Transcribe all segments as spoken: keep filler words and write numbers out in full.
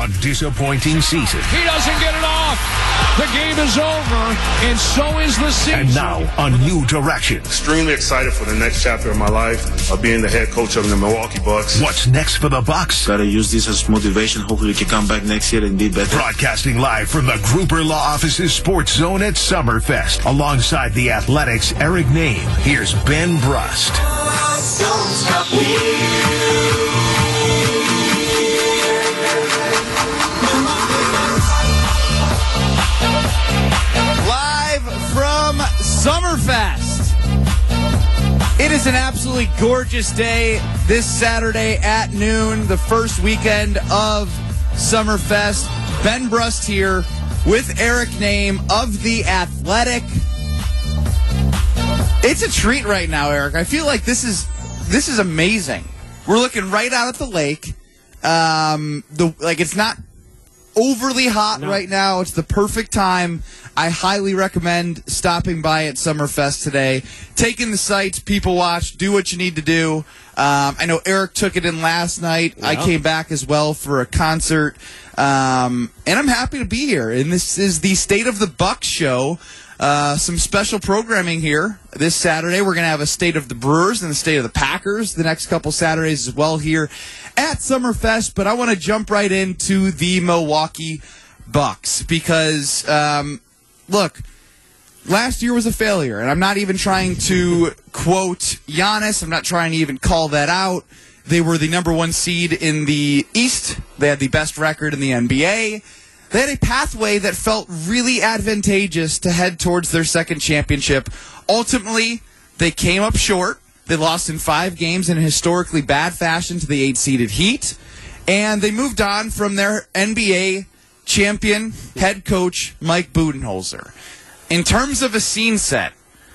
a disappointing season. He doesn't get it off. The game is over, and so is the season. And now, a new direction. Extremely excited for the next chapter of my life of being the head coach of the Milwaukee Bucks. What's next for the Bucks? Gotta use this as motivation. Hopefully we can come back next year and be better. Broadcasting live from the Gruber Law Office's Sports Zone at Summerfest. Alongside the Athletics' Eric Nehm, here's Ben Brust. Don't stop me. From Summerfest. It is an absolutely gorgeous day this Saturday at noon, the first weekend of Summerfest. Ben Brust here with Eric Nehm of The Athletic. It's a treat right now, Eric. I feel like this is this is amazing. We're looking right out at the lake. Um, the like it's not overly hot no. right now. It's the perfect time. I highly recommend stopping by at Summerfest today, taking the sights, people watch, do what you need to do. Um, I know Eric took it in last night. Yeah. I came back as well for a concert, um, and I'm happy to be here. And this is the State of the Bucks show. Uh, some special programming here this Saturday. We're going to have a State of the Brewers and the State of the Packers the next couple Saturdays as well here at Summerfest. But I want to jump right into the Milwaukee Bucks because, um, look, last year was a failure, and I'm not even trying to quote Giannis. I'm not trying to even call that out. They were the number one seed in the East. They had the best record in the N B A. They had a pathway that felt really advantageous to head towards their second championship. Ultimately, they came up short. They lost in five games in a historically bad fashion to the eight-seeded Heat. And they moved on from their N B A champion head coach, Mike Budenholzer. In terms of a scene set,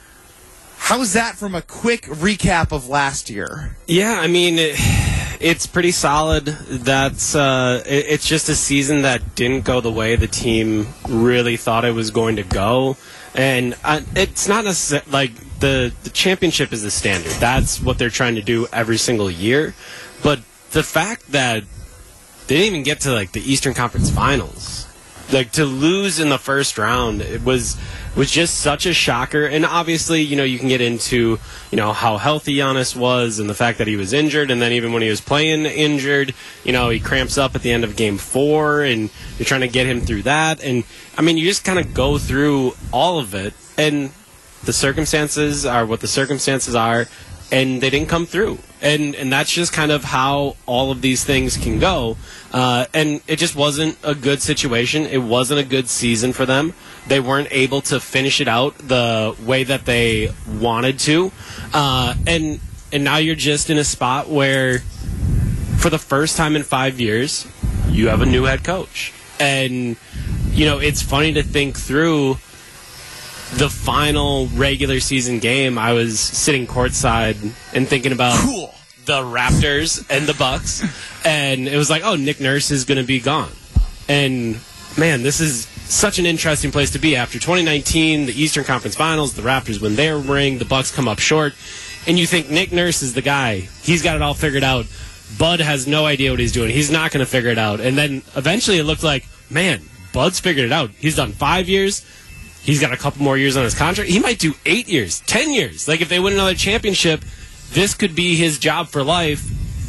how's that from a quick recap of last year? Yeah, I mean, it, it's pretty solid. That's uh, it, it's just a season that didn't go the way the team really thought it was going to go. And uh, it's not necessarily like the, the championship is the standard. That's what they're trying to do every single year. But the fact that they didn't even get to like the Eastern Conference Finals, like to lose in the first round, it was was just such a shocker. And obviously, you know, you can get into, you know, how healthy Giannis was and the fact that he was injured, and then even when he was playing injured, you know, he cramps up at the end of game four, and you're trying to get him through that. And I mean, you just kind of go through all of it, and the circumstances are what the circumstances are, and they didn't come through. And and that's just kind of how all of these things can go. Uh, and it just wasn't a good situation. It wasn't a good season for them. They weren't able to finish it out the way that they wanted to. Uh, and and now you're just in a spot where, for the first time in five years, you have a new head coach. And, you know, it's funny to think through the final regular season game. I was sitting courtside and thinking about cool. the Raptors and the Bucks, and it was like, oh, Nick Nurse is going to be gone. And, man, this is such an interesting place to be. After twenty nineteen, the Eastern Conference Finals, the Raptors win their ring, the Bucks come up short, and you think Nick Nurse is the guy. He's got it all figured out. Bud has no idea what he's doing. He's not going to figure it out. And then eventually it looked like, man, Bud's figured it out. He's done five years. He's got a couple more years on his contract. He might do eight years, ten years. Like, if they win another championship, this could be his job for life.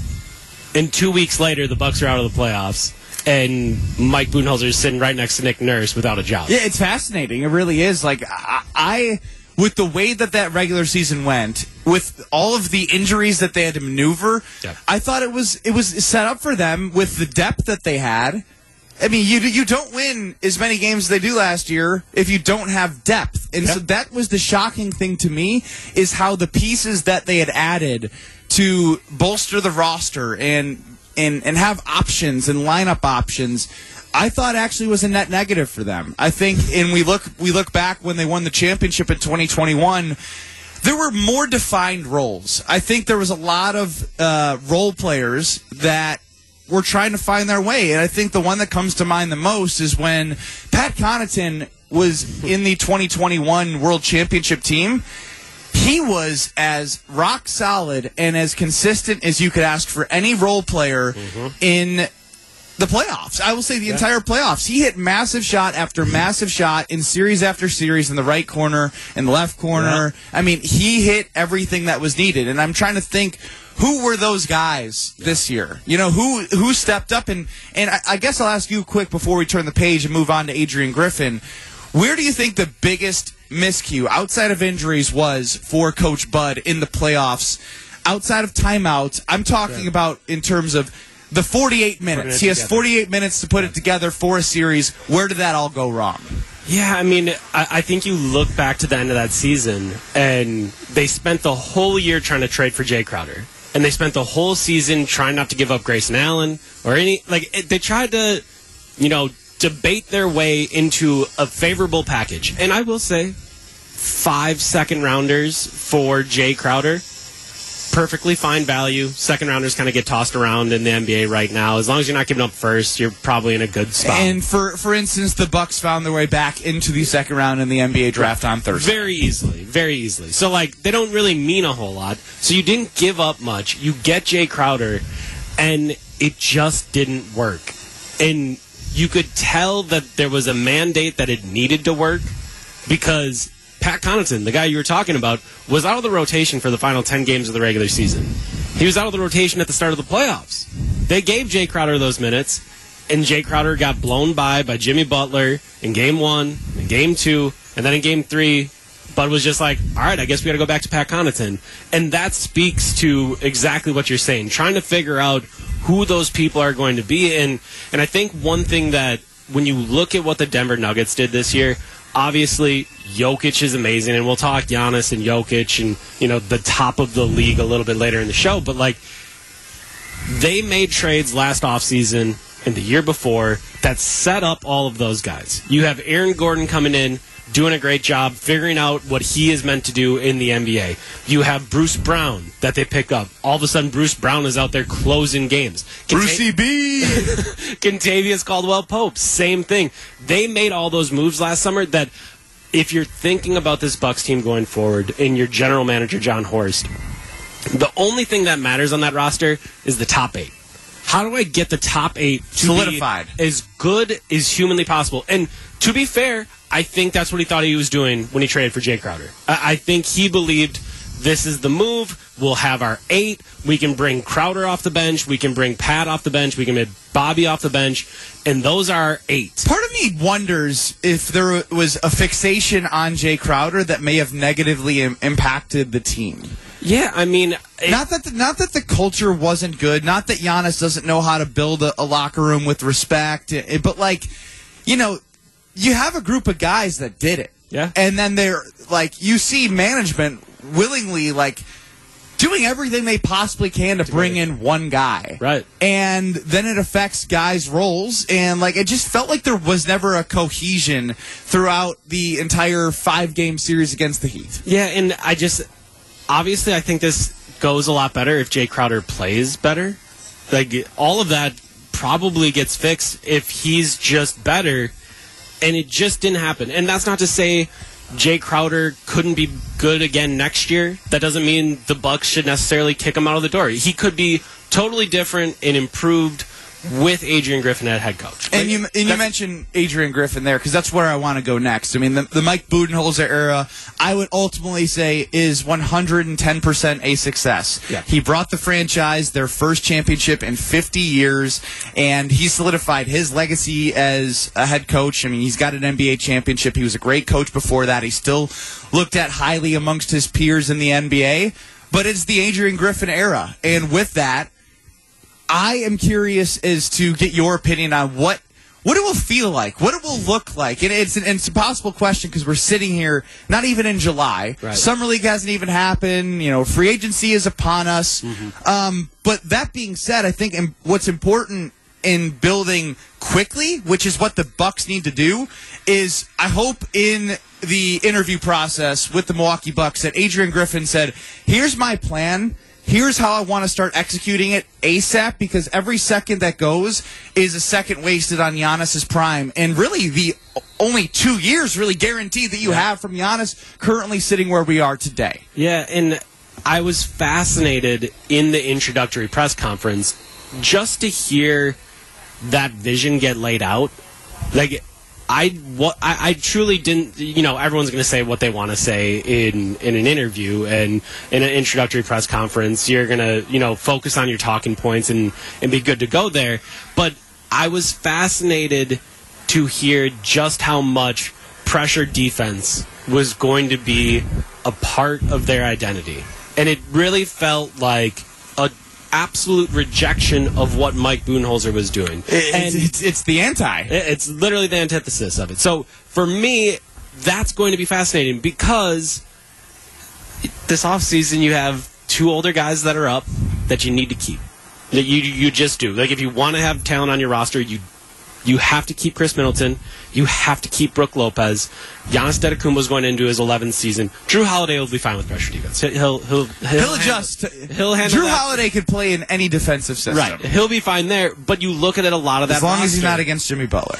And two weeks later, the Bucks are out of the playoffs, and Mike Budenholzer is sitting right next to Nick Nurse without a job. Yeah, it's fascinating. It really is. Like, I, I with the way that that regular season went, with all of the injuries that they had to maneuver, yeah. I thought it was it was set up for them with the depth that they had. I mean, you you don't win as many games as they do last year if you don't have depth. And yep. so that was the shocking thing to me, is how the pieces that they had added to bolster the roster and and, and have options and lineup options, I thought actually was a net negative for them. I think, and we look we look back when they won the championship in twenty twenty-one, there were more defined roles. I think there was a lot of uh, role players that were trying to find their way. And I think the one that comes to mind the most is when Pat Connaughton was in the twenty twenty-one World Championship team. He was as rock solid and as consistent as you could ask for any role player mm-hmm. in the playoffs. I will say the yeah. entire playoffs. He hit massive shot after massive shot in series after series in the right corner, in the left corner. Yeah. I mean, he hit everything that was needed. And I'm trying to think, who were those guys yeah. this year? You know, who who stepped up? And, and I, I guess I'll ask you quick before we turn the page and move on to Adrian Griffin. Where do you think the biggest miscue outside of injuries was for Coach Bud in the playoffs? Outside of timeouts, I'm talking yeah. about in terms of the forty-eight minutes. He has together. forty-eight minutes to put it together for a series. Where did that all go wrong? Yeah, I mean, I, I think you look back to the end of that season, and they spent the whole year trying to trade for Jay Crowder. And they spent the whole season trying not to give up Grayson Allen or any, like, it, they tried to, you know, debate their way into a favorable package. And I will say, five second rounders for Jay Crowder, perfectly fine value. Second rounders kind of get tossed around in the N B A right now. As long as you're not giving up first, you're probably in a good spot. And for for instance, the Bucks found their way back into the second round in the N B A draft on Thursday. Very easily, very easily. So, like, they don't really mean a whole lot. So you didn't give up much. You get Jay Crowder, and it just didn't work. And you could tell that there was a mandate that it needed to work because Pat Connaughton, the guy you were talking about, was out of the rotation for the final ten games of the regular season. He was out of the rotation at the start of the playoffs. They gave Jay Crowder those minutes, and Jay Crowder got blown by by Jimmy Butler in game one, in game two, and then in game three, Bud was just like, all right, I guess we got to go back to Pat Connaughton. And that speaks to exactly what you're saying, trying to figure out who those people are going to be. And, and I think one thing that when you look at what the Denver Nuggets did this year, obviously, Jokic is amazing, and we'll talk Giannis and Jokic and, you know, the top of the league a little bit later in the show. But, like, they made trades last offseason and the year before that set up all of those guys. You have Aaron Gordon coming in, doing a great job, figuring out what he is meant to do in the N B A. You have Bruce Brown that they pick up. All of a sudden, Bruce Brown is out there closing games. Brucey B! Kentavious Caldwell-Pope, same thing. They made all those moves last summer that if you're thinking about this Bucks team going forward and your general manager, John Horst, the only thing that matters on that roster is the top eight. How do I get the top eight to solidified, be as good as humanly possible? And to be fair, I think that's what he thought he was doing when he traded for Jay Crowder. I think he believed this is the move. We'll have our eight. We can bring Crowder off the bench. We can bring Pat off the bench. We can get Bobby off the bench. And those are our eight. Part of me wonders if there was a fixation on Jay Crowder that may have negatively im- impacted the team. Yeah, I mean... It, not that the, not that the culture wasn't good. Not that Giannis doesn't know how to build a, a locker room with respect. It, but, like, you know... You have a group of guys that did it. Yeah. And then they're, like, you see management willingly, like, doing everything they possibly can to bring in one guy. Right. And then it affects guys' roles. And, like, it just felt like there was never a cohesion throughout the entire five-game series against the Heat. Yeah, and I just, obviously, I think this goes a lot better if Jay Crowder plays better. Like, all of that probably gets fixed if he's just better. And it just didn't happen. And that's not to say Jay Crowder couldn't be good again next year. That doesn't mean the Bucks should necessarily kick him out of the door. He could be totally different and improved with Adrian Griffin at head coach. And you and you mentioned Adrian Griffin there because that's where I want to go next. I mean, the, the Mike Budenholzer era, I would ultimately say, is one hundred ten percent a success. Yeah. He brought the franchise their first championship in fifty years, and he solidified his legacy as a head coach. I mean, he's got an N B A championship. He was a great coach before that. He's still looked at highly amongst his peers in the N B A, but it's the Adrian Griffin era. And with that, I am curious as to get your opinion on what what it will feel like, what it will look like. And it's an, it's a possible question because we're sitting here not even in July. Right. Summer League hasn't even happened. You know, free agency is upon us. Mm-hmm. Um, but that being said, I think what's important in building quickly, which is what the Bucks need to do, is I hope in the interview process with the Milwaukee Bucks that Adrian Griffin said, here's my plan. Here's how I want to start executing it ASAP, because every second that goes is a second wasted on Giannis's prime. And really, the only two years really guaranteed that you yeah. have from Giannis currently sitting where we are today. Yeah, and I was fascinated in the introductory press conference just to hear that vision get laid out, like I, what, I, I truly didn't, you know, everyone's going to say what they want to say in, in an interview and in an introductory press conference. You're going to, you know, focus on your talking points and, and be good to go there. But I was fascinated to hear just how much pressure defense was going to be a part of their identity. And it really felt like a absolute rejection of what Mike Budenholzer was doing. It's, and it's, it's the anti. It's literally the antithesis of it. So for me, that's going to be fascinating because this offseason you have two older guys that are up that you need to keep. That you you just do. Like if you want to have talent on your roster, you you have to keep Chris Middleton. You have to keep Brook Lopez. Giannis Antetokounmpo is going into his eleventh season. Drew Holiday will be fine with pressure defense. He'll he'll he'll, He'll adjust. Handle, he'll handle Drew that. Holiday could play in any defensive system. Right. He'll be fine there. But you look at it, a lot of that as long roster, as he's not against Jimmy Butler.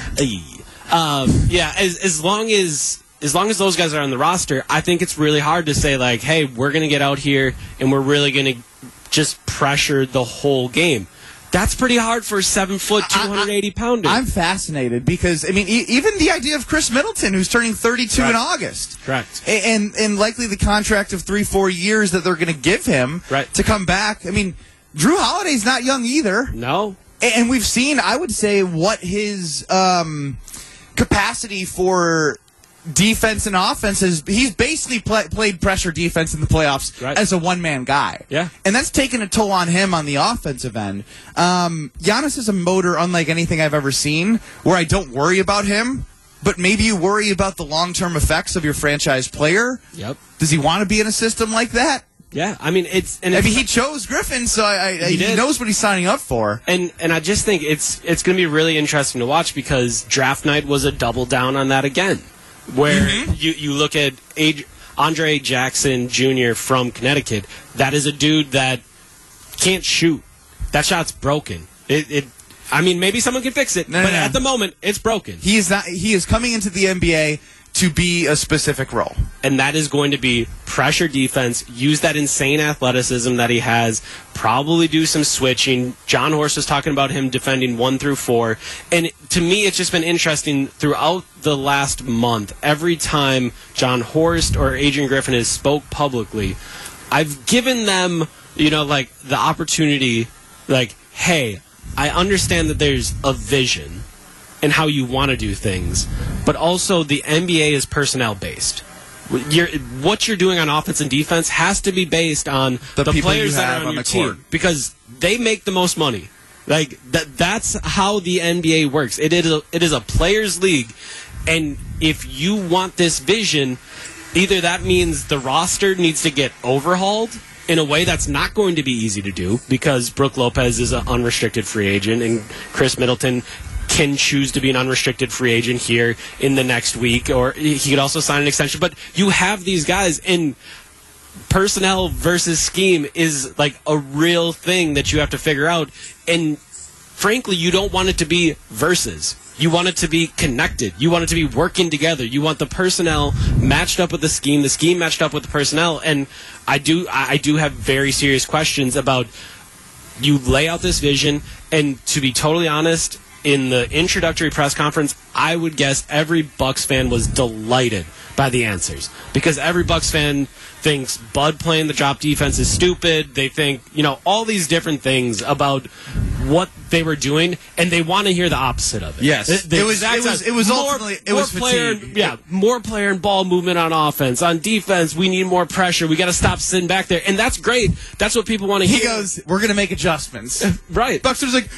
Um, yeah. As as long as. As long as those guys are on the roster, I think it's really hard to say, like, hey, we're going to get out here and we're really going to just pressure the whole game. That's pretty hard for a seven-foot, two hundred eighty pounder. I'm fascinated because, I mean, e- even the idea of Chris Middleton, who's turning thirty-two Correct. in August. Correct. A- And, and likely the contract of three, four years that they're going to give him Right. to come back. I mean, Drew Holiday's not young either. No. A- And we've seen, I would say, what his um, capacity for defense and offense is. He's basically play, played pressure defense in the playoffs Right. as a one-man guy. Yeah. And that's taken a toll on him on the offensive end. Um, Giannis is a motor unlike anything I've ever seen, where I don't worry about him, but maybe you worry about the long-term effects of your franchise player. Yep. Does he want to be in a system like that? Yeah. I mean, it's and I it's, mean, he chose Griffin, so I, I, he, did. knows what he's signing up for. and and I just think it's it's going to be really interesting to watch because draft night was a double down on that again. Where Mm-hmm. you, you look at Ad- Andre Jackson Junior from Connecticut, that is a dude that can't shoot. That shot's broken. It, it I mean, maybe someone can fix it, No, no, but no. at the moment, it's broken. He is not. He is coming into the N B A to be a specific role. And that is going to be pressure defense, use that insane athleticism that he has, probably do some switching. John Horst was talking about him defending one through four. And to me, it's just been interesting throughout the last month. Every time John Horst or Adrian Griffin has spoke publicly, I've given them, you know, like the opportunity, like, hey, I understand that there's a vision and how you want to do things, but also the N B A is personnel based. You're, what you're doing on offense and defense has to be based on The the, people players you that have are on, on your the team court. because they make the most money. Like that, that's how the N B A works. It is a, it is a players' league, and if you want this vision, either that means the roster needs to get overhauled in a way that's not going to be easy to do because Brook Lopez is an unrestricted free agent and Chris Middleton can choose to be an unrestricted free agent here in the next week, or he could also sign an extension. But you have these guys, and personnel versus scheme is like a real thing that you have to figure out. And frankly, you don't want it to be versus. You want it to be connected. You want it to be working together. You want the personnel matched up with the scheme, the scheme matched up with the personnel. And I do, I do have very serious questions about you lay out this vision, and to be totally honest, in the introductory press conference, I would guess every Bucks fan was delighted by the answers because every Bucks fan thinks Bud playing the drop defense is stupid. They think, you know, all these different things about what they were doing, and they want to hear the opposite of it. Yes. The- the It was- exact it was- opposite. it was More- ultimately- it more was player, fatigue. yeah, more player and ball movement on offense. On defense, we need more pressure. We got to stop sitting back there, and that's great. That's what people want to hear. He goes, "We're going to make adjustments." right. Buxter's like,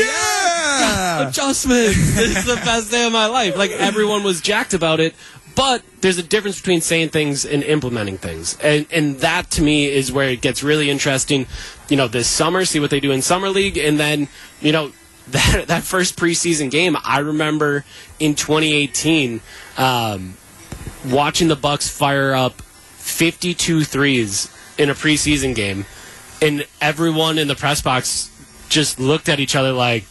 "Yeah." Adjustment. This is the best day of my life. Like, everyone was jacked about it, but there's a difference between saying things and implementing things. And and that, to me, is where it gets really interesting. You know, this summer, see what they do in Summer League, and then, you know, that, that first preseason game, I remember in twenty eighteen um, watching the Bucks fire up fifty-two threes in a preseason game, and everyone in the press box just looked at each other like,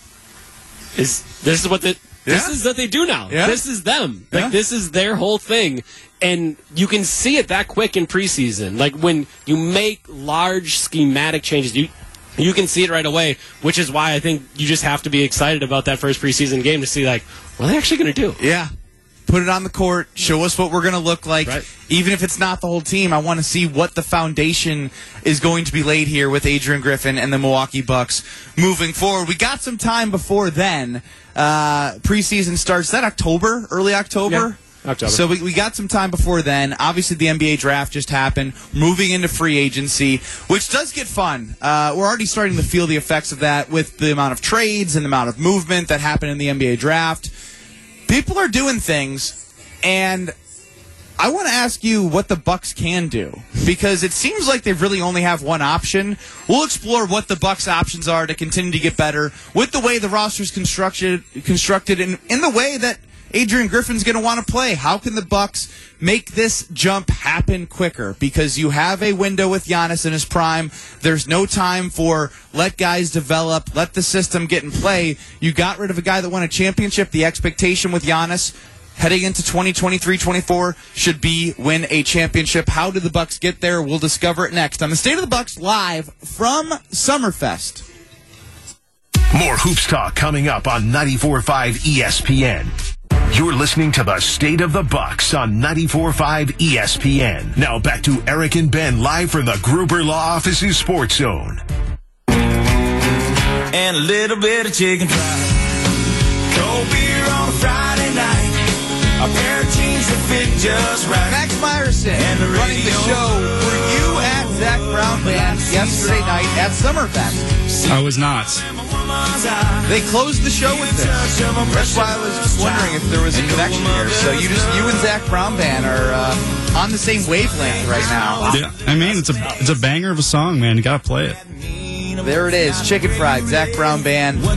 "Is this is what the this Yeah. is what they do now? Yeah. This is them. Like Yeah. this is their whole thing." And you can see it that quick in preseason. Like when you make large schematic changes, you You can see it right away, which is why I think you just have to be excited about that first preseason game to see, like, what are they actually going to do? Yeah. Put it on the court. Show us what we're going to look like. Right. Even if it's not the whole team, I want to see what the foundation is going to be laid here with Adrian Griffin and the Milwaukee Bucks moving forward. We got some time before then. Uh, preseason starts. Is that October? Early October? Yeah. October. So we, we got some time before then. Obviously, the N B A draft just happened. Moving into free agency, which does get fun. Uh, we're already starting to feel the effects of that with the amount of trades and the amount of movement that happened in the N B A draft. People are doing things, and I want to ask you what the Bucks can do, because it seems like they really only have one option. We'll explore what the Bucks' options are to continue to get better with the way the roster's constructed, constructed, and in the way that Adrian Griffin's going to want to play. How can the Bucks make this jump happen quicker? Because you have a window with Giannis in his prime. There's no time for let guys develop, let the system get in play. You got rid of a guy that won a championship. The expectation with Giannis heading into twenty twenty-three twenty-four should be win a championship. How do the Bucks get there? We'll discover it next on the State of the Bucks live from Summerfest. More Hoops Talk coming up on ninety-four point five E S P N. You're listening to the State of the Bucks on ninety-four point five E S P N. Now back to Eric and Ben live from the Gruber Law Office's Sports Zone. And a little bit of chicken fried. Cold beer on a Friday night. A pair of jeans that fit just right. Max Myerson running the show. Were you at Zach Brown Band yesterday night at Summerfest? I was not. They closed the show with this. That's why I was just wondering if there was a connection here. So you just you and Zach Brown Band are uh, on the same wavelength right now. Yeah, I mean, it's a it's a banger of a song, man. You gotta play it. There it is, Chicken Fried, Zach Brown Band. Um,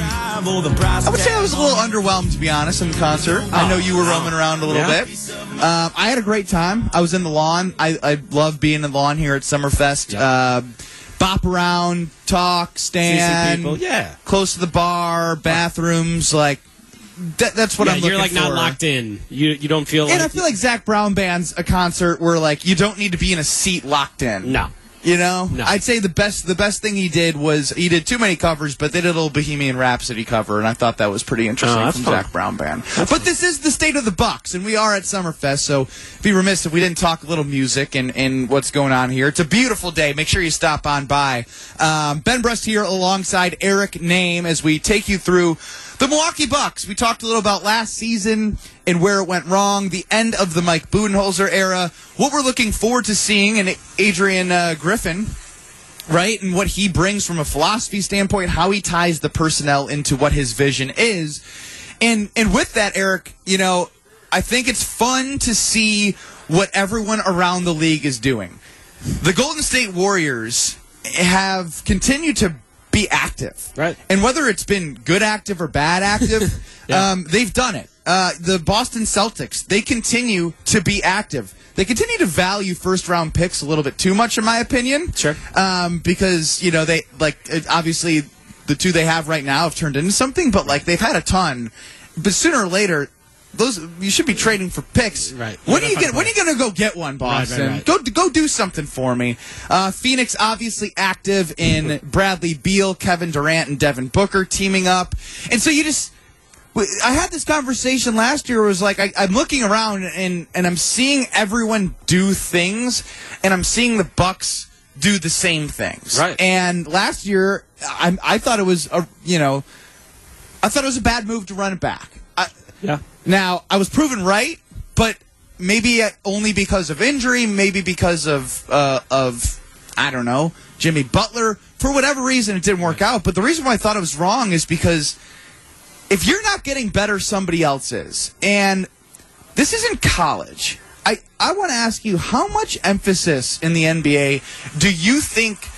I would say I was a little underwhelmed, to be honest, in the concert. I know you were roaming around a little Yeah. bit. Um, I had a great time. I was in the lawn. I, I love being in the lawn here at Summerfest. Yep. Uh, bop around, talk, stand, people, yeah. close to the bar, bathrooms, like that, that's what Yeah, I'm looking you're like for. not locked in. You you don't feel like And I feel like Zach Brown Band's a concert where like you don't need to be in a seat locked in. no. You know, No. I'd say the best the best thing he did was he did too many covers, but they did a little Bohemian Rhapsody cover, and I thought that was pretty interesting Oh, that's from fun. Zach Brown Band. But this is the State of the Bucks, and we are at Summerfest, so be remiss if we didn't talk a little music and, and what's going on here. It's a beautiful day. Make sure you stop on by. Um, Ben Brust here alongside Eric Name as we take you through the Milwaukee Bucks. We talked a little about last season and where it went wrong, the end of the Mike Budenholzer era, what we're looking forward to seeing in Adrian uh, Griffin, right, and what he brings from a philosophy standpoint, how he ties the personnel into what his vision is. And and with that, Eric, you know, I think it's fun to see what everyone around the league is doing. The Golden State Warriors have continued to be active. Right. And whether it's been good active or bad active, Yeah. um, they've done it. Uh, the Boston Celtics, they continue to be active. They continue to value first-round picks a little bit too much, in my opinion. Sure. Um, because, you know, they, like, it, obviously the two they have right now have turned into something, but, like, they've had a ton. But sooner or later, those you should be trading for picks. Right. When are you get, when are you going to go get one, Boston? Right, right, right. Go go do something for me. Uh, Phoenix obviously active in Bradley Beal, Kevin Durant, and Devin Booker teaming up, and so you just. I had this conversation last year. Where it was like I, I'm looking around and and I'm seeing everyone do things, and I'm seeing the Bucks do the same things. Right. And last year, I I thought it was a you know, I thought it was a bad move to run it back. I, Yeah. Now, I was proven right, but maybe only because of injury, maybe because of, uh, of I don't know, Jimmy Butler. For whatever reason, it didn't work out. But the reason why I thought it was wrong is because if you're not getting better, somebody else is. And this isn't college. I, I want to ask you, how much emphasis in the N B A do you think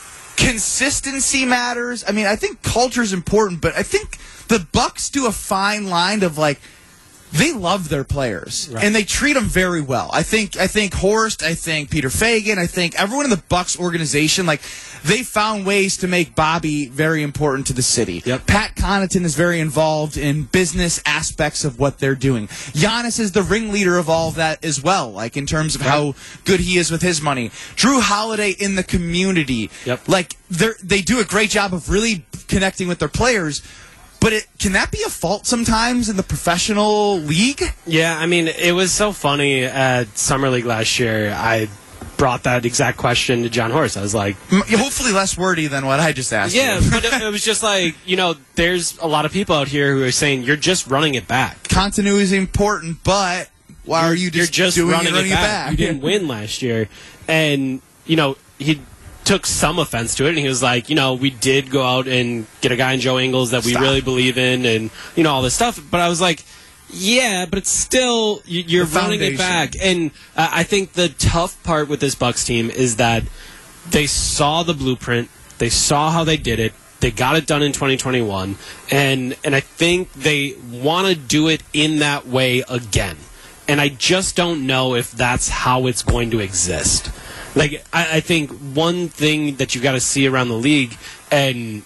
consistency matters? I mean, I think culture is important, but I think the Bucks do a fine line of, like, they love their players, right. and they treat them very well. I think I think Horst, I think Peter Fagan, I think everyone in the Bucks organization, like, they found ways to make Bobby very important to the city. Yep. Pat Connaughton is very involved in business aspects of what they're doing. Giannis is the ringleader of all of that as well, like in terms of right. how good he is with his money. Drew Holiday in the community. Yep. Like, they're, they do a great job of really connecting with their players. But it, can that be a fault sometimes in the professional league? Yeah, I mean, it was so funny at Summer League last year. I brought that exact question to John Horst. I was like... Hopefully less wordy than what I just asked Yeah, you. but it, it was just like, you know, there's a lot of people out here who are saying, you're just running it back. Continuity is important, but why you're, are you just, you're just doing running, it, running it, back. it back? You didn't win last year. And, you know, he... took some offense to it, and he was like, you know, we did go out and get a guy in Joe Ingles that we Stop. really believe in, and, you know, all this stuff. But I was like, yeah, but it's still, you're The running it back. And uh, I think the tough part with this Bucks team is that they saw the blueprint, they saw how they did it, they got it done in twenty twenty-one, and, and I think they want to do it in that way again. And I just don't know if that's how it's going to exist. Like, I, I think one thing that you got to see around the league, and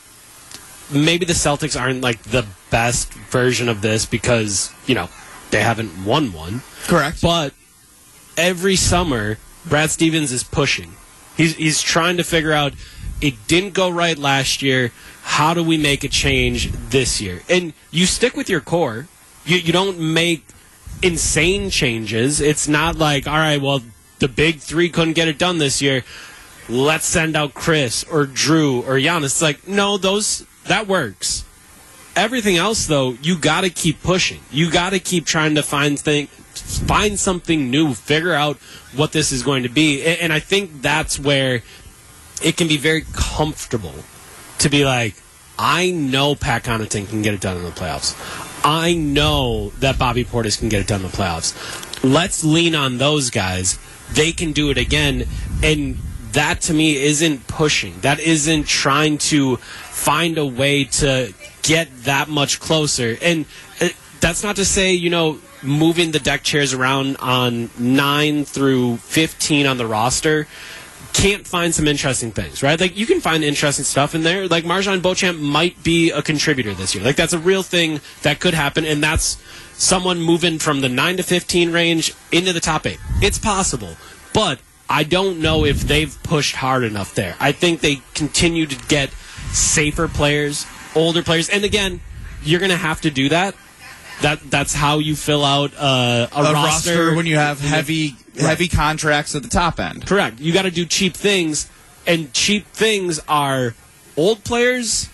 maybe the Celtics aren't, like, the best version of this because, you know, they haven't won one. Correct. But every summer, Brad Stevens is pushing. He's, he's trying to figure out, it didn't go right last year, how do we make a change this year? And you stick with your core. You, you don't make insane changes. It's not like, all right, well, the big three couldn't get it done this year. Let's send out Chris or Drew or Giannis. It's like, no, those that works. Everything else, though, you got to keep pushing. You got to keep trying to find thing, find something new, figure out what this is going to be. And, and I think that's where it can be very comfortable to be like, I know Pat Connaughton can get it done in the playoffs. I know that Bobby Portis can get it done in the playoffs. Let's lean on those guys. They can do it again, and that to me isn't pushing. That isn't trying to find a way to get that much closer. And that's not to say, you know, moving the deck chairs around on nine through fifteen on the roster can't find some interesting things, right? Like, you can find interesting stuff in there. Like, Marjon Beauchamp might be a contributor this year. Like, that's a real thing that could happen, and that's someone moving from the nine to fifteen range into the top eight. It's possible, but I don't know if they've pushed hard enough there. I think they continue to get safer players, older players, and again, you're going to have to do that. That That's how you fill out uh, a, a roster. roster when you have heavy, right. heavy contracts at the top end. Correct. You got to do cheap things, and cheap things are old players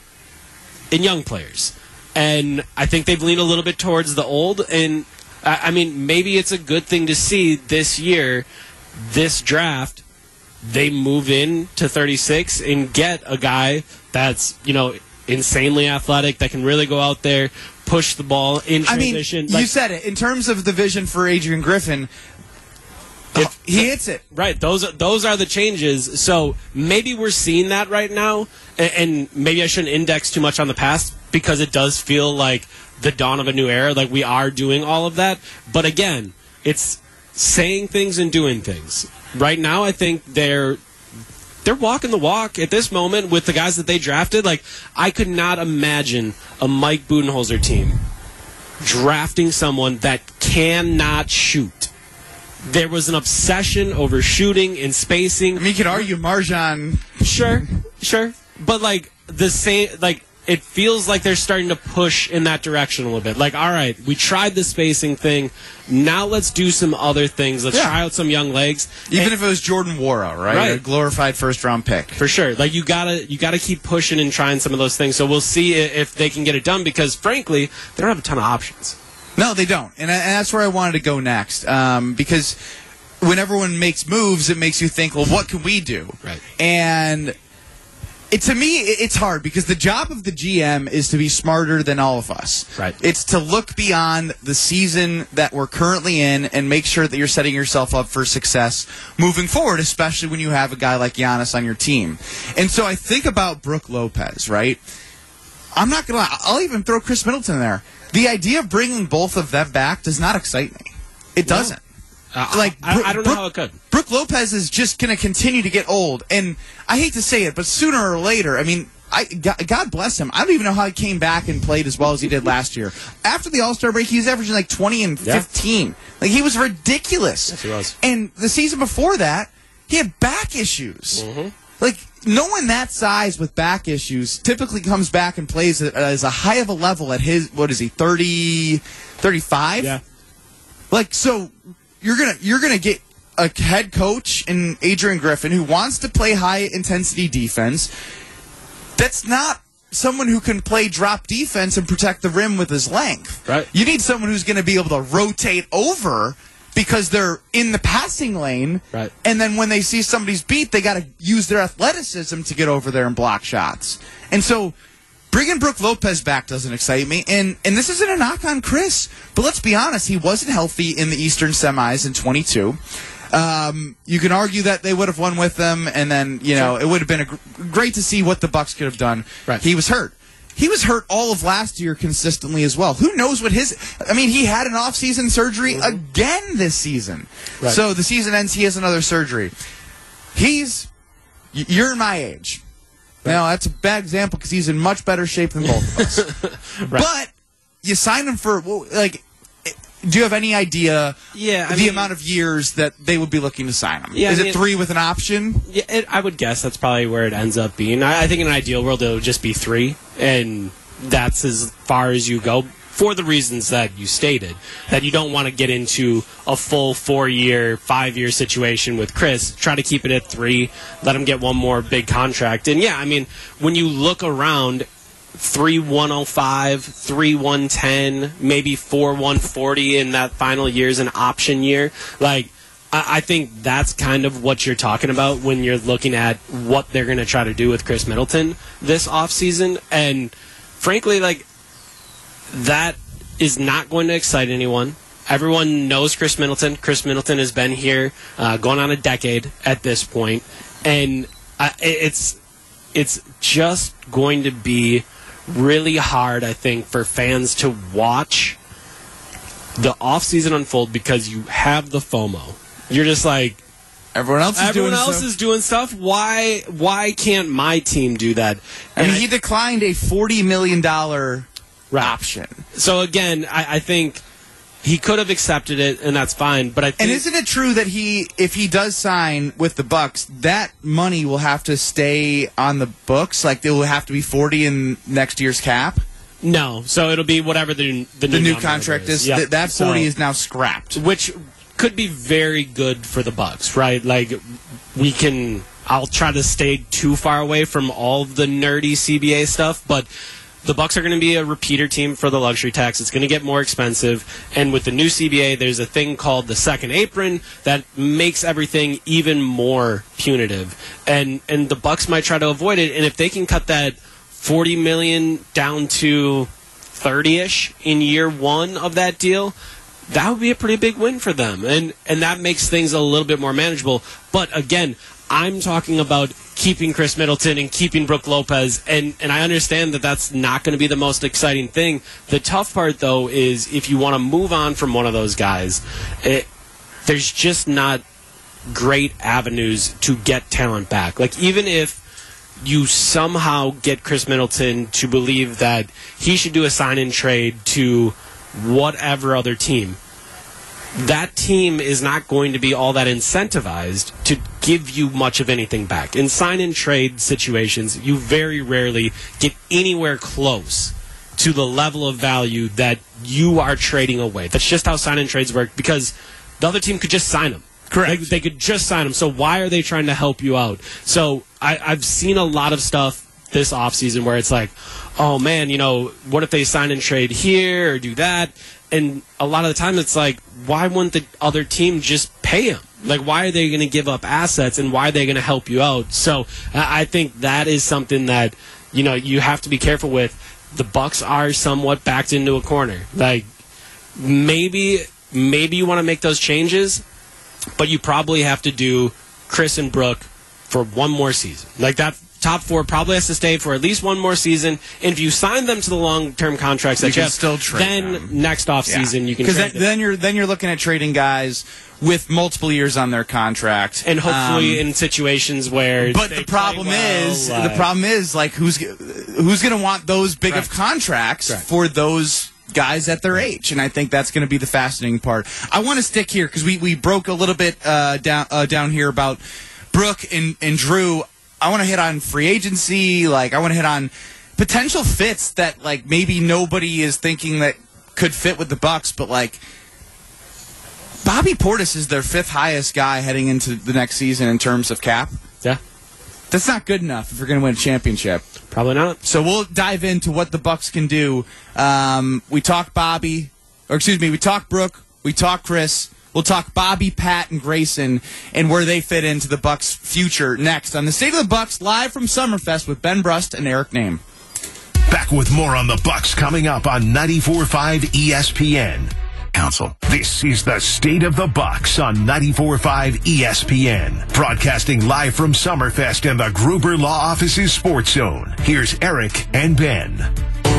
and young players. And I think they've leaned a little bit towards the old. And, I mean, maybe it's a good thing to see this year, this draft, they move in to thirty-six and get a guy that's, you know, insanely athletic, that can really go out there, push the ball in transition. I mean, like, you said it. In terms of the vision for Adrian Griffin, if he hits it. Right. Those, those are the changes. So maybe we're seeing that right now, and, and maybe I shouldn't index too much on the past because it does feel like the dawn of a new era. Like, we are doing all of that. But again, it's saying things and doing things. Right now, I think they're they're walking the walk at this moment with the guys that they drafted. Like, I could not imagine a Mike Budenholzer team drafting someone that cannot shoot. There was an obsession over shooting and spacing. I mean, you could argue Marjon. Sure, sure. But, like, the same, like, it feels like they're starting to push in that direction a little bit. Like, all right, we tried the spacing thing. Now let's do some other things. Let's yeah. try out some young legs. Even and, if it was Jordan Nwora, right? right? A glorified first-round pick. For sure. Like, you gotta you gotta keep pushing and trying some of those things. So we'll see if they can get it done because, frankly, they don't have a ton of options. No, they don't. And, I, and that's where I wanted to go next. Um, because when everyone makes moves, it makes you think, well, what can we do? Right. And it, to me, it, it's hard because the job of the G M is to be smarter than all of us. Right. It's to look beyond the season that we're currently in and make sure that you're setting yourself up for success moving forward, especially when you have a guy like Giannis on your team. And so I think about Brook Lopez, right? I'm not going to lie. I'll even throw Chris Middleton in there. the idea of bringing both of them back does not excite me. It doesn't. Uh, like I, I don't know Brooke, how it could. Brooke Lopez is just going to continue to get old, and I hate to say it, but sooner or later, I mean, I God, God bless him. I don't even know how he came back and played as well as he did last year. After the All-Star break, he was averaging like twenty and fifteen. Yeah. Like he was ridiculous. Yes, he was. And the season before that, he had back issues. Mm-hmm. Like, no one that size with back issues typically comes back and plays as a high of a level at his, what is he, thirty, thirty-five? Yeah. Like, so you're going to you're gonna get a head coach in Adrian Griffin who wants to play high-intensity defense. That's not someone who can play drop defense and protect the rim with his length. Right. You need someone who's going to be able to rotate over because they're in the passing lane. Right. And then when they see somebody's beat, they got to use their athleticism to get over there and block shots. And so bringing Brooke Lopez back doesn't excite me. And and this isn't a knock on Chris, but let's be honest, he wasn't healthy in the Eastern semis in twenty-two. Um, you can argue that they would have won with them, and then, you know, it would have been a gr- great to see what the Bucks could have done. Right. He was hurt. He was hurt all of last year consistently as well. Who knows what his... I mean, he had an off-season surgery mm-hmm. again this season. Right. So the season ends, he has another surgery. He's... You're my age. Right. Now, that's a bad example because he's in much better shape than both of us. Right. But you sign him for... Well, like... Do you have any idea yeah, I the mean, amount of years that they would be looking to sign him? Yeah, Is I it mean, three with an option? Yeah, it, I would guess that's probably where it ends up being. I, I think in an ideal world, it would just be three, and that's as far as you go for the reasons that you stated, that you don't want to get into a full four-year, five-year situation with Chris. Try to keep it at three, let him get one more big contract. And, yeah, I mean, when you look around... three one oh five, three one ten, maybe four one forty in that final year is an option year. Like, I, I think that's kind of what you're talking about when you're looking at what they're going to try to do with Chris Middleton this offseason. And frankly, like, that is not going to excite anyone. Everyone knows Chris Middleton. Chris Middleton has been here uh, going on a decade at this point. And uh, it's it's just going to be really hard, I think, for fans to watch the offseason unfold because you have the FOMO. You're just like, everyone else is everyone doing else stuff. is doing stuff. Why? Why can't my team do that? I And mean, he declined a forty million dollars right. option. So again, I, I think he could have accepted it, and that's fine. But I think, and isn't it true that he, if he does sign with the Bucks, that money will have to stay on the books? Like, it will have to be forty in next year's cap? No. So it'll be whatever the the, the new, new contract is. Yep. Th- that forty so, is now scrapped, which could be very good for the Bucks, right? Like, we can. I'll try to stay too far away from all of the nerdy C B A stuff, but. The Bucks are going to be a repeater team for the luxury tax. It's going to get more expensive. And with the new C B A, there's a thing called the second apron that makes everything even more punitive. And and the Bucks might try to avoid it. And if they can cut that forty million dollars down to thirty-ish in year one of that deal, that would be a pretty big win for them. And and that makes things a little bit more manageable. But again, I'm talking about keeping Chris Middleton and keeping Brooke Lopez, and, and I understand that that's not going to be the most exciting thing. The tough part, though, is if you want to move on from one of those guys, it, there's just not great avenues to get talent back. Like, even if you somehow get Chris Middleton to believe that he should do a sign-in trade to whatever other team, that team is not going to be all that incentivized to give you much of anything back. In sign-and-trade situations, you very rarely get anywhere close to the level of value that you are trading away. That's just how sign-and-trades work, because the other team could just sign them. Correct. They, they could just sign them. So why are they trying to help you out? So I, I've seen a lot of stuff this offseason where it's like, oh, man, you know, what if they sign and trade here or do that? And a lot of the time it's like, why wouldn't the other team just pay him? Like, why are they going to give up assets, and why are they going to help you out? So I think that is something that, you know, you have to be careful with. The Bucks are somewhat backed into a corner. Like, maybe maybe you want to make those changes, but you probably have to do Chris and Brooke for one more season. Like, that, top four, probably has to stay for at least one more season. And if you sign them to the long-term contracts that You you can have, still trade then them. next offseason Yeah. you can 'Cause trade then, them. then you're then you're looking at trading guys with multiple years on their contract, And hopefully Um, in situations where But they the problem play well, is, like- the problem is, like, who's who's going to want those big of contracts Correct. for those guys at their age? And I think that's going to be the fascinating part. I want to stick here because we, we broke a little bit uh, down uh, down here about Brooke and, and Drew. I want to hit on free agency. Like, I want to hit on potential fits that, like, maybe nobody is thinking that could fit with the Bucks, but like. Bobby Portis is their fifth highest guy heading into the next season in terms of cap. Yeah. That's not good enough if you're going to win a championship. Probably not. So we'll dive into what the Bucks can do. Um, we talk Bobby, or excuse me, we talk Brooke, we talk Chris. We'll talk Bobby, Pat, and Grayson and where they fit into the Bucks' future next on the State of the Bucks live from Summerfest with Ben Brust and Eric Name. Back with more on the Bucks coming up on ninety-four point five E S P N. Council. This is the State of the Bucks on ninety-four point five E S P N. Broadcasting live from Summerfest and the Gruber Law Office's Sports Zone. Here's Eric and Ben. When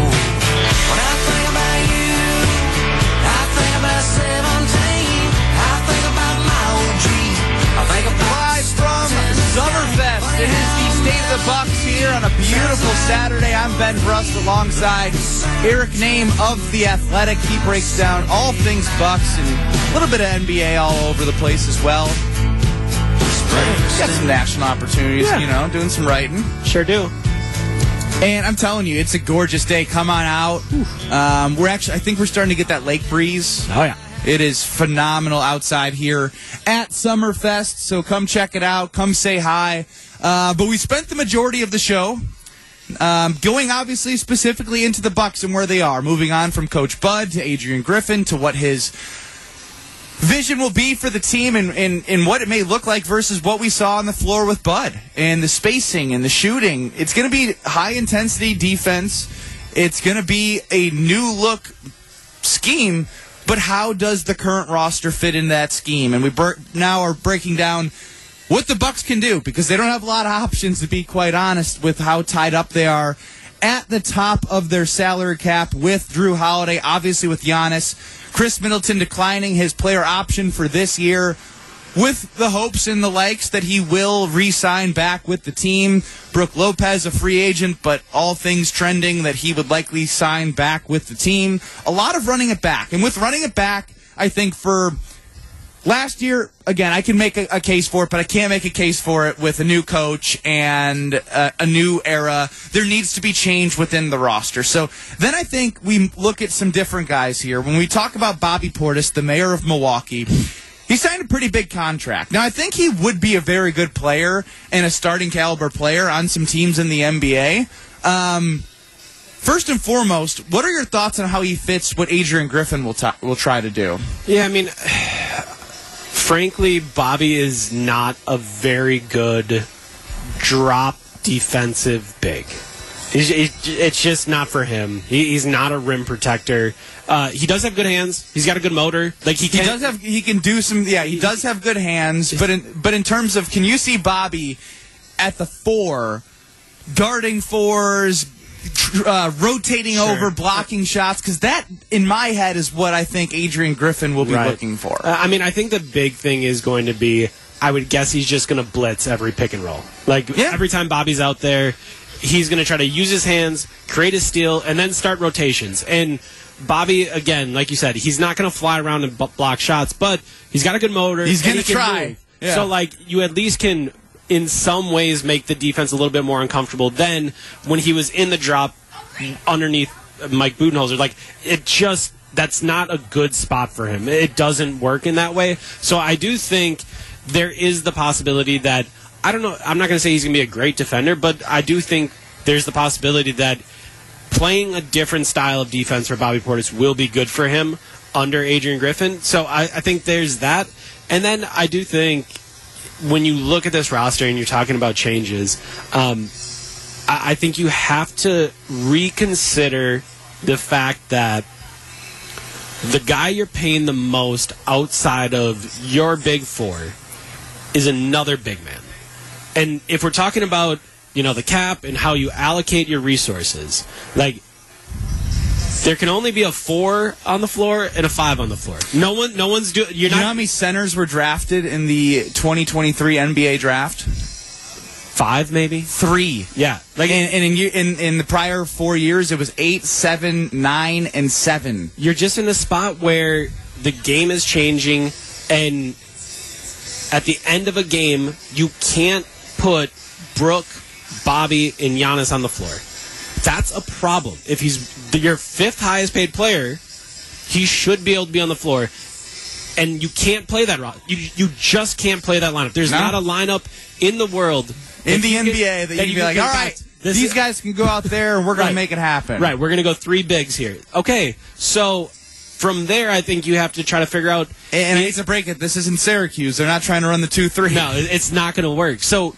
I think about you, I think about seventeen. I think about my old dream. I think about Live from Summerfest, it is the State of the Bucks here on a beautiful Saturday. I'm Ben Brust alongside Eric Name of The Athletic. He breaks down all things Bucks and a little bit of N B A all over the place as well. Got some national opportunities, Yeah. you know, doing some writing. Sure do. And I'm telling you, it's a gorgeous day. Come on out. Um, we're actually, I think we're starting to get that lake breeze. Oh, yeah. It is phenomenal outside here at Summerfest, so come check it out. Come say hi. Uh, but we spent the majority of the show um, going, obviously, specifically into the Bucks and where they are. Moving on from Coach Bud to Adrian Griffin to what his vision will be for the team and, and, and what it may look like versus what we saw on the floor with Bud and the spacing and the shooting. It's going to be high-intensity defense. It's going to be a new-look scheme. But how does the current roster fit in that scheme? And we ber- now are breaking down what the Bucks can do because they don't have a lot of options, to be quite honest, with how tied up they are at the top of their salary cap with Drew Holiday, obviously with Giannis, Chris Middleton declining his player option for this year, with the hopes and the likes that he will re-sign back with the team. Brooke Lopez, a free agent, but all things trending that he would likely sign back with the team. A lot of running it back. And with running it back, I think for last year, again, I can make a, a case for it, but I can't make a case for it with a new coach and a, a new era. There needs to be change within the roster. So then I think we look at some different guys here. When we talk about Bobby Portis, the mayor of Milwaukee, he signed a pretty big contract. Now, I think he would be a very good player and a starting caliber player on some teams in the N B A. Um, first and foremost, what are your thoughts on how he fits what Adrian Griffin will t- will try to do? Yeah, I mean, frankly, Bobby is not a very good drop defensive big. It's, it- it's just not for him. He, he's not a rim protector. Uh, he does have good hands. He's got a good motor. Like he He can. does have he can do some yeah he does have good hands, but in but in terms of, can you see Bobby at the four guarding fours, tr- uh, rotating Sure. over, blocking shots? Because that in my head is what I think Adrian Griffin will be Right. looking for. Uh, I mean, I think the big thing is going to be, I would guess he's just going to blitz every pick and roll. Like Yeah. every time Bobby's out there, he's going to try to use his hands, create a steal, and then start rotations. And Bobby, again, like you said, he's not going to fly around and b- block shots, but he's got a good motor. He's and gonna he can try. move. Yeah. So, like, you at least can, in some ways, make the defense a little bit more uncomfortable than when he was in the drop underneath Mike Budenholzer. Like, it just, that's not a good spot for him. It doesn't work in that way. So I do think there is the possibility that, I don't know, I'm not going to say he's going to be a great defender, but I do think there's the possibility that playing a different style of defense for Bobby Portis will be good for him under Adrian Griffin. So I, I think there's that. And then I do think when you look at this roster and you're talking about changes, um, I, I think you have to reconsider the fact that the guy you're paying the most outside of your big four is another big man. And if we're talking about you know, the cap and how you allocate your resources. Like, there can only be a four on the floor and a five on the floor. No one, no one's doing. You're you not. know how many centers were drafted in the twenty twenty-three N B A draft? Five, maybe three. Yeah, like and, and in, in in the prior four years, it was eight, seven, nine, and seven. You're just in a spot where the game is changing, and at the end of a game, you can't put Brooke, Bobby, and Giannis on the floor. That's a problem. If he's your fifth highest paid player, he should be able to be on the floor. And you can't play that route. You you just can't play that lineup. There's no. not a lineup in the world in the N B A that, that you can be like, all right, these is, guys can go out there and we're going right, to make it happen. Right, we're going to go three bigs here. Okay, so from there, I think you have to try to figure out. And, and I hate to break it, this isn't Syracuse. They're not trying to run the two three. No, it's not going to work. So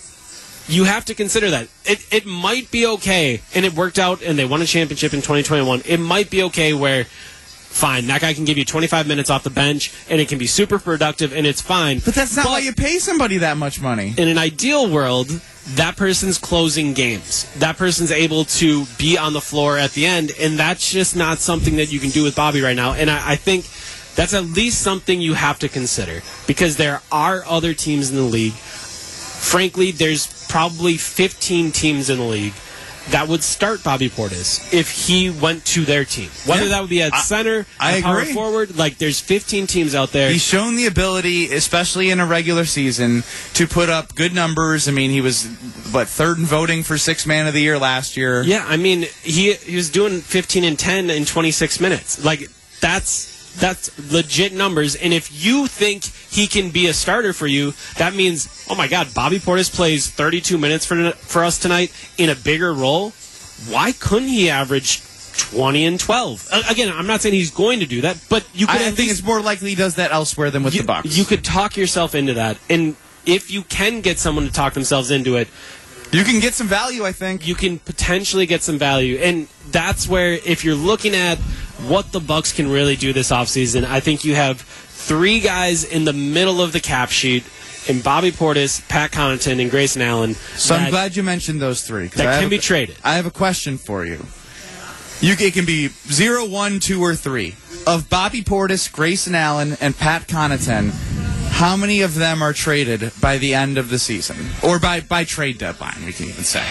you have to consider that. It it might be okay, and it worked out, and they won a championship in twenty twenty-one. It might be okay where, fine, that guy can give you twenty-five minutes off the bench, and it can be super productive, and it's fine. But that's not but why you pay somebody that much money. In an ideal world, that person's closing games. That person's able to be on the floor at the end, and that's just not something that you can do with Bobby right now. And I, I think that's at least something you have to consider, because there are other teams in the league. Frankly, there's probably fifteen teams in the league that would start Bobby Portis if he went to their team. Whether yeah. that would be at I, center, I power agree. forward, like there's fifteen teams out there. He's shown the ability, especially in a regular season, to put up good numbers. I mean, he was, what, third in voting for Sixth Man of the Year last year. Yeah, I mean, he he was doing fifteen and ten in twenty-six minutes. Like, that's that's legit numbers. And if you think he can be a starter for you, that means, oh my God, Bobby Portis plays thirty-two minutes for for us tonight in a bigger role. Why couldn't he average twenty and twelve? Uh, again, I'm not saying he's going to do that, but you could. I, at I think least, it's more likely he does that elsewhere than with you, the Bucks. You could talk yourself into that, and if you can get someone to talk themselves into it, you can get some value, I think. You can potentially get some value. And that's where, if you're looking at what the Bucks can really do this offseason, I think you have three guys in the middle of the cap sheet in Bobby Portis, Pat Connaughton, and Grayson Allen. So I'm glad you mentioned those three. That can a, be traded. I have a question for you. You It can be zero, one, two, or three. Of Bobby Portis, Grayson Allen, and Pat Connaughton, how many of them are traded by the end of the season? Or by, by trade deadline, we can even say.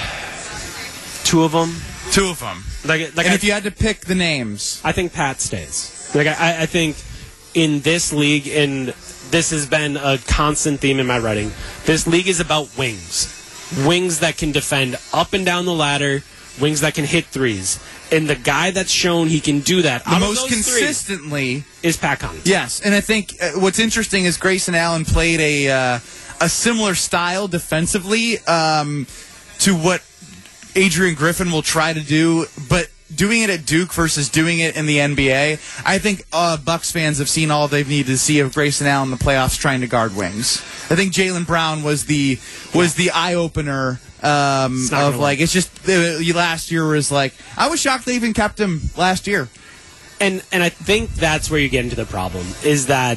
Two of them. Two of them. Like, like and I, if you had to pick the names. I think Pat stays. Like I, I think in this league, and this has been a constant theme in my writing, this league is about wings. Wings that can defend up and down the ladder, wings that can hit threes. And the guy that's shown he can do that the most consistently is Pat Connaughton. Yes, and I think uh, what's interesting is Grayson Allen played a uh, a similar style defensively um, to what Adrian Griffin will try to do, but doing it at Duke versus doing it in the N B A, I think uh, Bucks fans have seen all they've needed to see of Grayson Allen in the playoffs trying to guard wings. I think Jaylen Brown was the was the eye opener. Um, of like, it's just uh, last year was like, I was shocked they even kept him last year. And and I think that's where you get into the problem, is that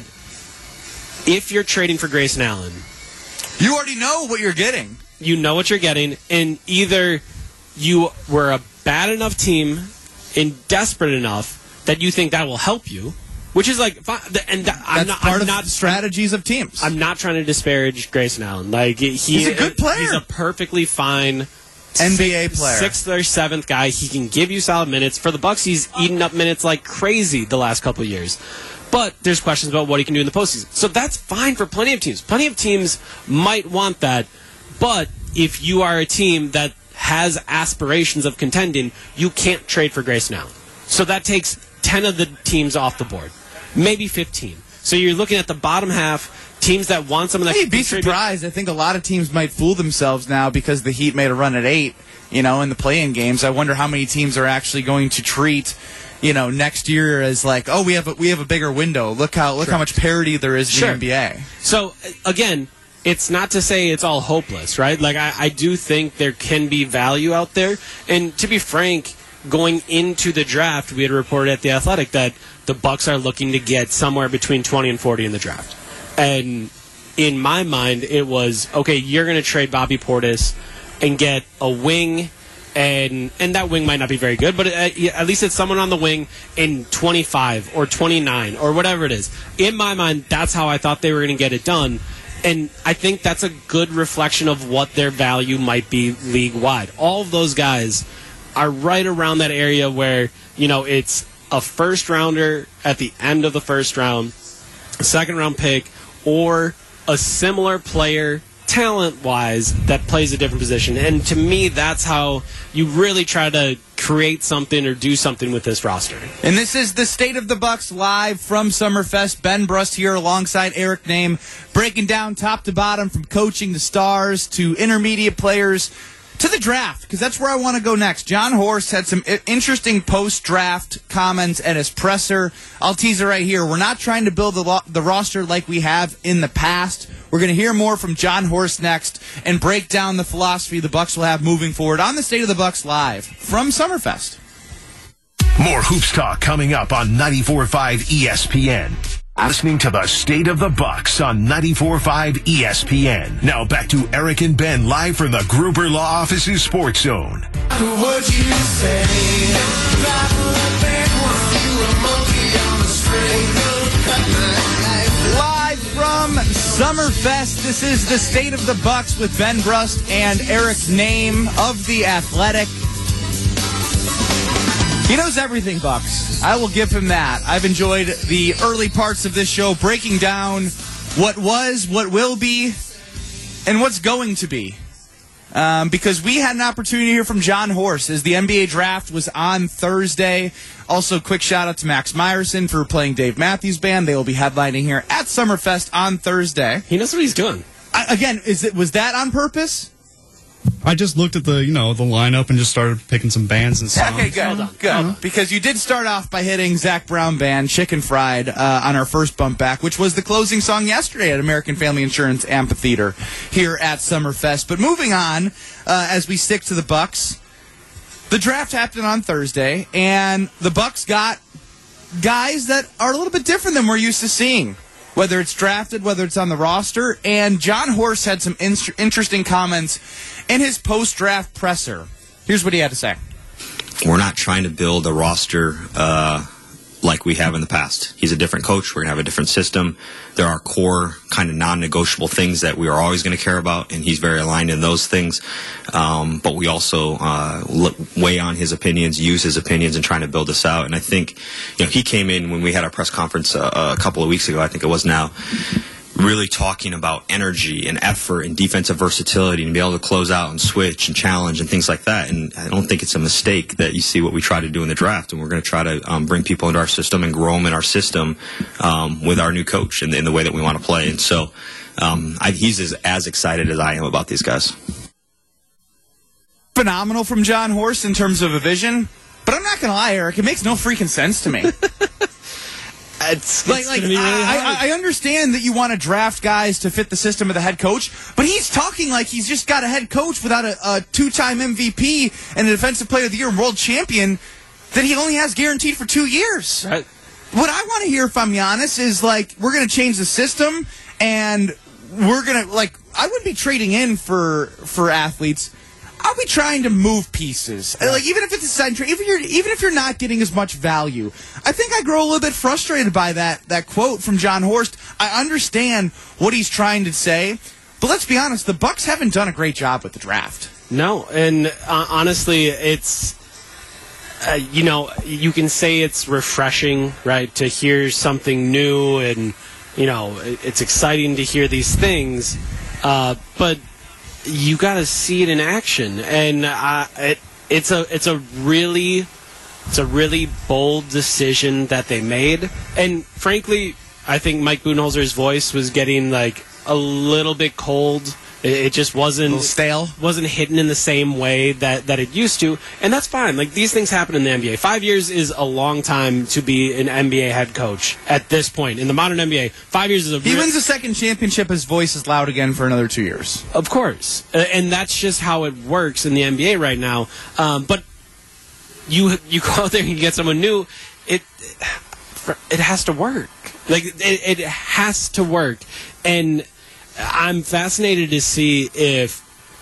if you're trading for Grayson Allen, you already know what you're getting. You know what you're getting, and either you were a bad enough team and desperate enough that you think that will help you, which is like, and I'm That's not, part I'm of not the strategies of teams. I'm not trying to disparage Grayson Allen. Like he, he's a good player. He's a perfectly fine N B A player, sixth or seventh guy. He can give you solid minutes. For the Bucks, he's eaten up minutes like crazy the last couple of years. But there's questions about what he can do in the postseason. So that's fine for plenty of teams. Plenty of teams might want that. But if you are a team that has aspirations of contending, you can't trade for Grayson Allen. So that takes ten of the teams off the board. Maybe fifteen. So you're looking at the bottom half, teams that want someone that hey, can be contribute. surprised. I think a lot of teams might fool themselves now because the Heat made a run at eight, you know, in the play-in games. I wonder how many teams are actually going to treat, you know, next year as like, oh, we have a, we have a bigger window. Look how look Sure. how much parity there is in Sure. the N B A. So again, it's not to say it's all hopeless, right? Like I, I do think there can be value out there. And to be frank, going into the draft, we had reported at The Athletic that the Bucks are looking to get somewhere between twenty and forty in the draft. And in my mind, it was, okay, you're going to trade Bobby Portis and get a wing, and and that wing might not be very good, but at, at least it's someone on the wing in twenty-five or twenty-nine or whatever it is. In my mind, that's how I thought they were going to get it done. And I think that's a good reflection of what their value might be league-wide. All of those guys are right around that area where, you know, it's a first-rounder at the end of the first round, a second-round pick, or a similar player talent-wise that plays a different position. And to me, that's how you really try to create something or do something with this roster. And this is the State of the Bucks live from Summerfest. Ben Brust here alongside Eric Name, breaking down top to bottom from coaching to stars to intermediate players to the draft, because that's where I want to go next. John Horst had some interesting post-draft comments at his presser. I'll tease it right here. We're not trying to build the, lo- the roster like we have in the past. We're going to hear more from John Horst next and break down the philosophy the Bucks will have moving forward on the State of the Bucks live from Summerfest. More Hoops Talk coming up on ninety-four point five E S P N. Listening to the State of the Bucks on ninety-four point five E S P N. Now back to Eric and Ben live from the Gruber Law Office's Sports Zone. Would you say that you a monkey on the string? Live from Summerfest, this is the State of the Bucks with Ben Brust and Eric Name of The Athletic. He knows everything, Bucks. I will give him that. I've enjoyed the early parts of this show, breaking down what was, what will be, and what's going to be. Um, because we had an opportunity to hear from John Horst as the N B A draft was on Thursday. Also, quick shout out to Max Myerson for playing Dave Matthews Band. They will be headlining here at Summerfest on Thursday. He knows what he's doing. I, again, is it was that on purpose? I just looked at the, you know, the lineup and just started picking some bands and songs. Okay, good, good. Uh-huh. Because you did start off by hitting Zach Brown Band, Chicken Fried, uh, on our first bump back, which was the closing song yesterday at American Family Insurance Amphitheater here at Summerfest. But moving on, uh, as we stick to the Bucks, the draft happened on Thursday, and the Bucks got guys that are a little bit different than we're used to seeing, whether it's drafted, whether it's on the roster. And John Horst had some in- interesting comments in his post-draft presser. Here's what he had to say. We're not trying to build a roster uh, like we have in the past. He's a different coach. We're going to have a different system. There are core kind of non-negotiable things that we are always going to care about, and he's very aligned in those things. Um, but we also uh, look, weigh on his opinions, use his opinions in trying to build this out. And I think, you know, he came in when we had our press conference uh, a couple of weeks ago, I think it was now, really talking about energy and effort and defensive versatility and be able to close out and switch and challenge and things like that. And I don't think it's a mistake that you see what we try to do in the draft. And we're going to try to um, bring people into our system and grow them in our system um, with our new coach in, in the way that we want to play. And so um, I, he's as, as excited as I am about these guys. Phenomenal from John Horst in terms of a vision. But I'm not going to lie, Eric, it makes no freaking sense to me. It's, like, it's like gonna be really I, hard. I, I understand that you want to draft guys to fit the system of the head coach, but he's talking like he's just got a head coach without a, a two-time M V P and a Defensive Player of the Year and world champion that he only has guaranteed for two years. Right. What I want to hear, if I'm honest, is like we're going to change the system and we're going to like I wouldn't be trading in for for athletes. I'll be trying to move pieces. Like even if it's a side trade, even if you're even if you're not getting as much value, I think I grow a little bit frustrated by that that quote from John Horst. I understand what he's trying to say, but let's be honest, the Bucks haven't done a great job with the draft. No, and uh, honestly, it's uh, you know you can say it's refreshing, right, to hear something new, and you know it's exciting to hear these things, uh, but you got to see it in action, and uh, it, it's a it's a really it's a really bold decision that they made. And frankly, I think Mike Budenholzer's voice was getting like a little bit cold. It, it just wasn't a little stale, wasn't hitting in the same way that, that it used to, and that's fine. Like these things happen in the N B A. Five years is a long time to be an N B A head coach at this point in the modern N B A. Five years is a. He real- wins the second championship. His voice is loud again for another two years. Of course, uh, and that's just how it works in the N B A right now. Um, but you you go out there and you get someone new. It it has to work. Like it, it has to work, and I'm fascinated to see if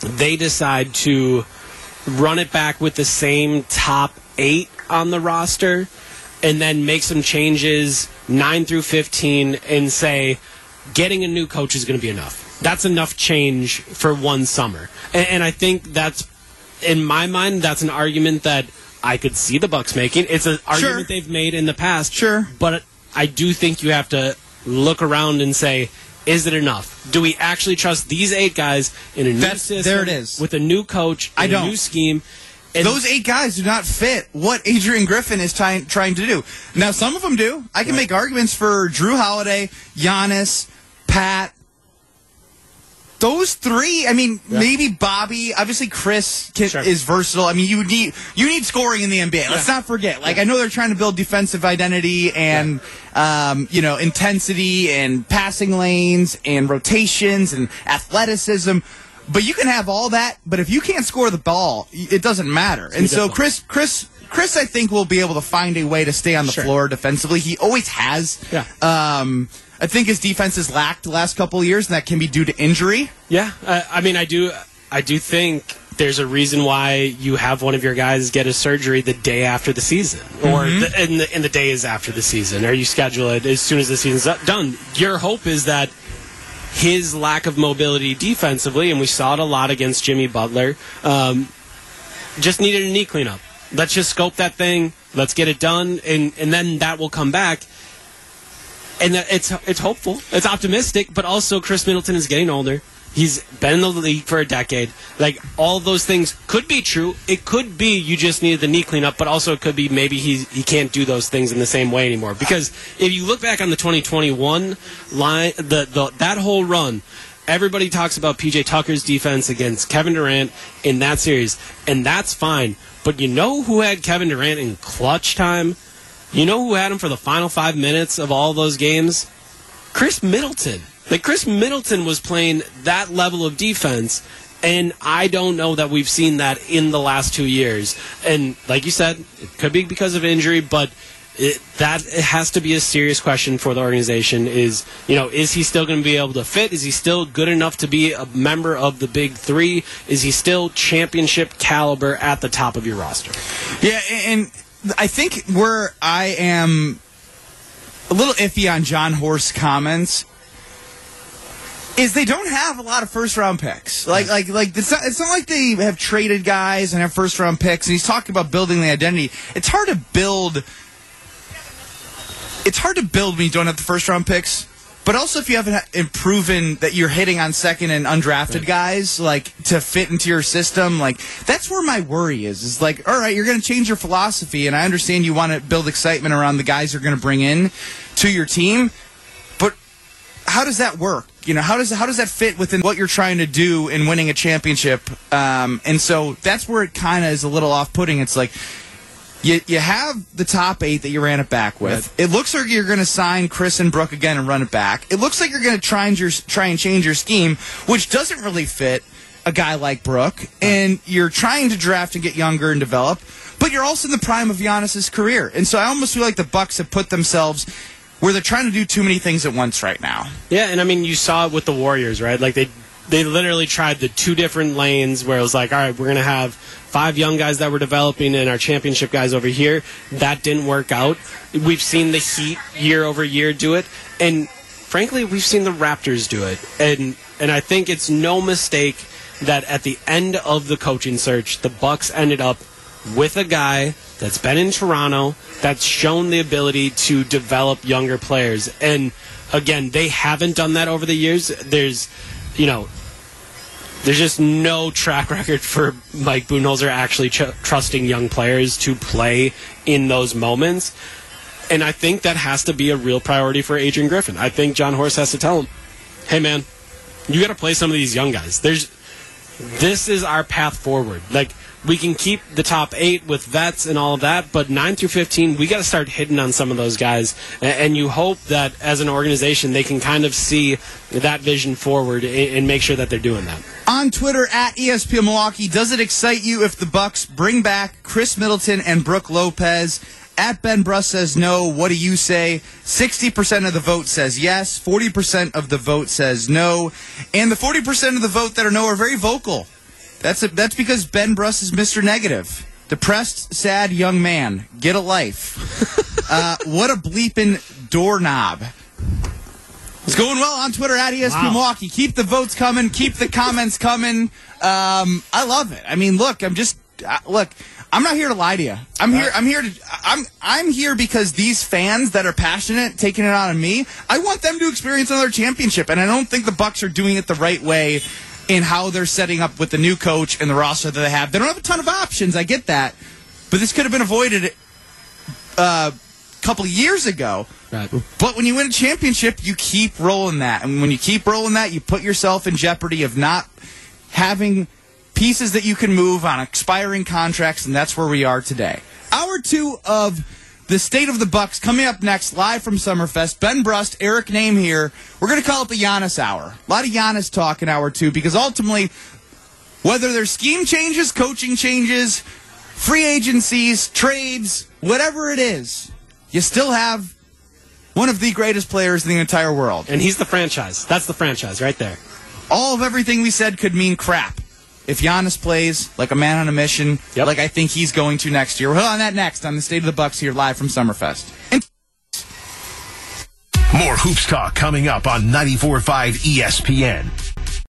they decide to run it back with the same top eight on the roster and then make some changes nine through fifteen and say getting a new coach is going to be enough. That's enough change for one summer. And, and I think that's, in my mind, that's an argument that I could see the Bucks making. It's an argument Sure. they've made in the past. Sure. But I do think you have to look around and say, is it enough? Do we actually trust these eight guys in a new That's- system there it is. with a new coach, I and don't. a new scheme? And Those eight guys do not fit what Adrian Griffin is trying trying to do. Now, some of them do. I can make arguments for Drew Holiday, Giannis, Pat. Those three, I mean, Yeah. maybe Bobby. Obviously, Chris can, Sure. is versatile. I mean, you need you need scoring in the N B A. Let's Yeah. not forget. Like, I know they're trying to build defensive identity and um, you know intensity and passing lanes and rotations and athleticism. But you can have all that, but if you can't score the ball, it doesn't matter. And so difficult. Chris, Chris, Chris, I think will be able to find a way to stay on the Sure. floor defensively. He always has. Yeah. Um, I think his defense has lacked the last couple of years, and that can be due to injury. Yeah, uh, I mean, I do, I do think there's a reason why you have one of your guys get a surgery the day after the season, or Mm-hmm. the, in, the, in the days after the season, or you schedule it as soon as the season's done. Your hope is that his lack of mobility defensively, and we saw it a lot against Jimmy Butler, um, just needed a knee cleanup. Let's just scope that thing. Let's get it done, and, and then that will come back. And that it's it's hopeful, it's optimistic, but also Chris Middleton is getting older. He's been in the league for a decade. Like, all those things could be true. It could be you just needed the knee cleanup, but also it could be maybe he he can't do those things in the same way anymore. Because if you look back on the twenty twenty-one line, the, the that whole run, everybody talks about P J Tucker's defense against Kevin Durant in that series, and that's fine. But you know who had Kevin Durant in clutch time? You know who had him for the final five minutes of all those games? Chris Middleton. Like, Chris Middleton was playing that level of defense, and I don't know that we've seen that in the last two years. And like you said, it could be because of injury, but it, that it has to be a serious question for the organization is, you know, is he still going to be able to fit? Is he still good enough to be a member of the big three? Is he still championship caliber at the top of your roster? Yeah, and I think where I am a little iffy on John Horst's comments is they don't have a lot of first round picks. Like, like, like it's not, it's not like they have traded guys and have first round picks. And he's talking about building the identity. It's hard to build. It's hard to build when you don't have the first round picks. But also, if you haven't ha- proven that you're hitting on second and undrafted right. guys, like, to fit into your system, like, that's where my worry is. Is like, all right, you're going to change your philosophy, and I understand you want to build excitement around the guys you're going to bring in to your team, but how does that work? You know, how does how does that fit within what you're trying to do in winning a championship? Um, and so that's where it kind of is a little off-putting. It's like, You you have the top eight that you ran it back with. Right. It looks like you're going to sign Chris and Brooke again and run it back. It looks like you're going to try and your, try and change your scheme, which doesn't really fit a guy like Brooke. Right. And you're trying to draft and get younger and develop, but you're also in the prime of Giannis's career. And so I almost feel like the Bucks have put themselves where they're trying to do too many things at once right now. Yeah, and I mean, you saw it with the Warriors, right? Like, they they literally tried the two different lanes where it was like, all right, we're going to have five young guys that we're developing and our championship guys over here. That didn't work out. We've seen the Heat year over year do it. And frankly, we've seen the Raptors do it. And and I think it's no mistake that at the end of the coaching search, the Bucks ended up with a guy that's been in Toronto, that's shown the ability to develop younger players. And again, they haven't done that over the years. There's, you know, there's just no track record for Mike Budenholzer actually ch- trusting young players to play in those moments. And I think that has to be a real priority for Adrian Griffin. I think John Horst has to tell him, hey, man, you got to play some of these young guys. There's, this is our path forward. Like, we can keep the top eight with vets and all of that, but nine through fifteen, we got to start hitting on some of those guys. And you hope that as an organization, they can kind of see that vision forward and make sure that they're doing that. On Twitter, at E S P N Milwaukee, does it excite you if the Bucks bring back Chris Middleton and Brooke Lopez? At Ben Bruss says no. What do you say? sixty percent of the vote says yes. forty percent of the vote says no. And the forty percent of the vote that are no are very vocal That's a, that's because Ben Bruss is Mister Negative. Depressed, sad young man. Get a life. uh, what a bleeping doorknob. It's going well on Twitter at E S P N Wow. Milwaukee. Keep the votes coming. Keep the comments coming. Um, I love it. I mean, look, I'm just uh, look. I'm not here to lie to you. I'm here. I'm here to. I'm. I'm here because these fans that are passionate, taking it out on me. I want them to experience another championship, and I don't think the Bucks are doing it the right way in how they're setting up with the new coach and the roster that they have. They don't have a ton of options. I get that, but this could have been avoided uh, a couple of years ago. Right. But when you win a championship, you keep rolling that. And when you keep rolling that, you put yourself in jeopardy of not having pieces that you can move on expiring contracts, and that's where we are today. Hour two of the State of the Bucks coming up next, live from Summerfest. Ben Brust, Eric Name here. We're going to call it the Giannis Hour. A lot of Giannis talk in hour two, because ultimately, whether there's scheme changes, coaching changes, free agencies, trades, whatever it is, you still have one of the greatest players in the entire world. And he's the franchise. That's the franchise right there. All of everything we said could mean crap if Giannis plays like a man on a mission, Yep. like I think he's going to next year. We'll hit on that next on the State of the Bucks here live from Summerfest. And More Hoops Talk coming up on ninety-four point five E S P N.